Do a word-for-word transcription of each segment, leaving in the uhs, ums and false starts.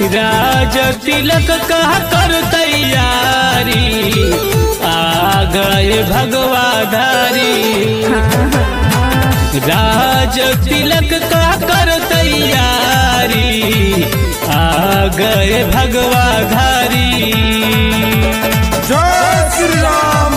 राज तिलक का कर तैयारी आ गए भगवाधारी। राज तिलक का कर तैयारी आ गए भगवाधारी। जय श्री राम।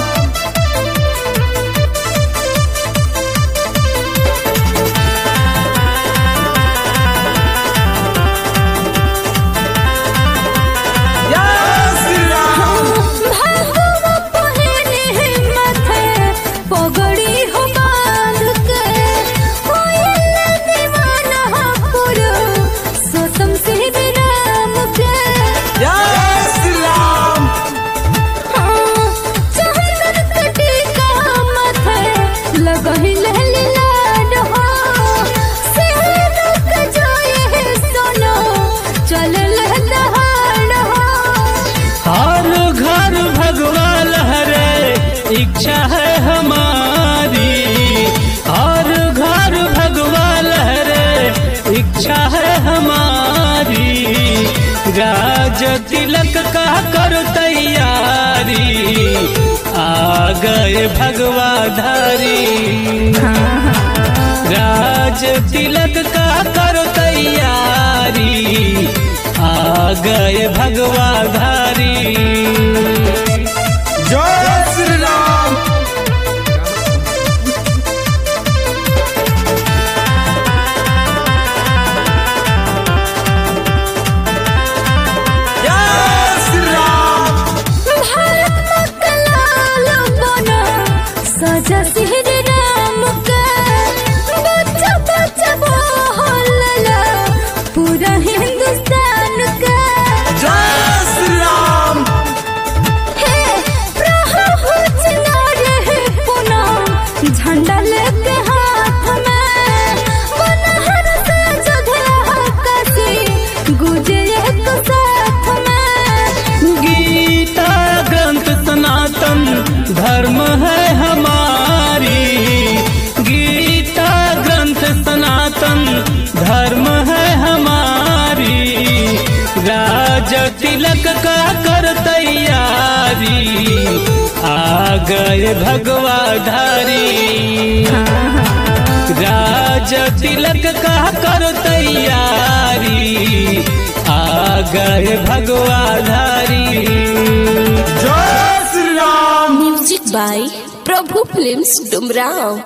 इच्छा है हमारी हर घर भगवा लहरे, इच्छा है हमारी। राज तिलक का कर तैयारी आ गए भगवाधारी। राज तिलक का कर तैयारी आ गए भगवाधारी। जय श्री राम। जय श्री राम। भारत का लाल बना सजा श्री राम का, बच्चा बच्चा बोलला पूरा हिंदुस्तान का। जय श्री राम। झंडा लेके हाथ में बनहर से जोधे कसी गुजे एक साथ में। गीता ग्रंथ सनातन धर्म है हमारी। गीता ग्रंथ सनातन धर्म है हमारी। राज तिलक का कर तैयारी आ गए भगवाधारी। राज तिलक का कर तैयारी आ गए भगवाधारी। जय Shri Ram. Music by Prabhu films Dumraon.